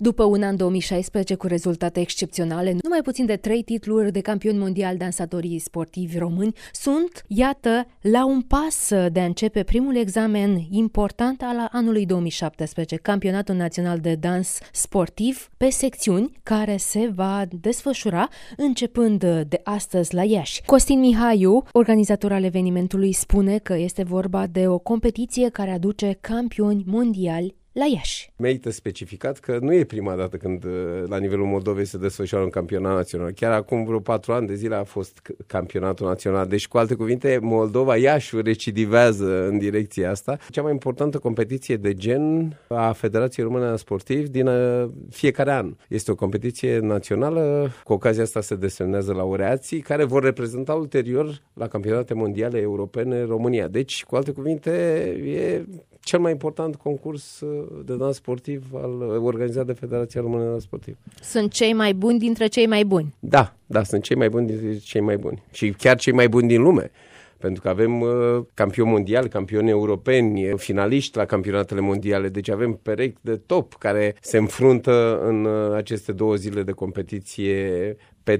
După un an 2016 cu rezultate excepționale, numai puțin de 3 titluri de campioni mondial, dansatorii sportivi români sunt, iată, la un pas de a începe primul examen important al anului 2017, Campionatul Național de Dans Sportiv pe secțiuni, care se va desfășura începând de astăzi la Iași. Costin Mihaiu, organizator al evenimentului, spune că este vorba de o competiție care aduce campioni mondiali la Iași. Merită specificat că nu e prima dată când la nivelul Moldovei se desfășoară un campionat național. Chiar acum vreo 4 ani de zile a fost campionatul național. Deci, cu alte cuvinte, Moldova, Iașiul recidivează în direcția asta. Cea mai importantă competiție de gen a Federației Române de Sportivi din fiecare an. Este o competiție națională. Cu ocazia asta se desemnează laureații care vor reprezenta ulterior la campionate mondiale europene România. Deci, cu alte cuvinte, e cel mai important concurs de dans sportiv organizat de Federația Română de Dans Sportiv. Sunt cei mai buni dintre cei mai buni. Da, sunt cei mai buni dintre cei mai buni. Și chiar cei mai buni din lume. Pentru că avem campioni mondiali, campioni europeni, finaliști la campionatele mondiale. Deci avem perechi de top care se înfruntă în aceste 2 zile de competiție pe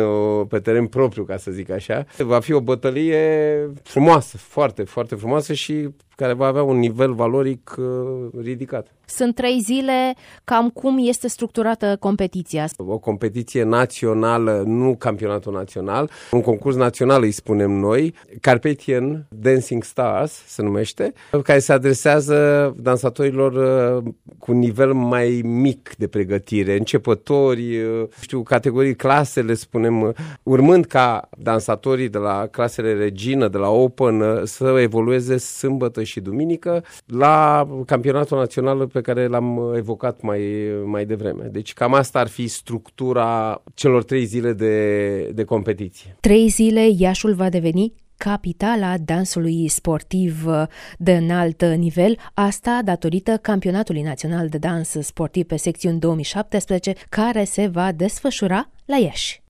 teren propriu, ca să zic așa. Va fi o bătălie frumoasă, foarte, foarte frumoasă și care va avea un nivel valoric ridicat. Sunt 3 zile. Cam cum este structurată competiția? O competiție națională, nu campionatul național. Un concurs național îi spunem noi. Carpathian Dancing Stars se numește, care se adresează dansatorilor cu un nivel mai mic de pregătire, începători, categorii clase, le spunem, urmând ca dansatorii de la clasele regină, de la Open, să evolueze sâmbătă și duminică la campionatul național pe care l-am evocat mai devreme. Deci cam asta ar fi structura celor 3 zile de competiție. 3 zile Iașiul va deveni capitala dansului sportiv de înalt nivel, asta datorită Campionatului Național de Dans Sportiv pe secțiuni 2017, care se va desfășura la Iași.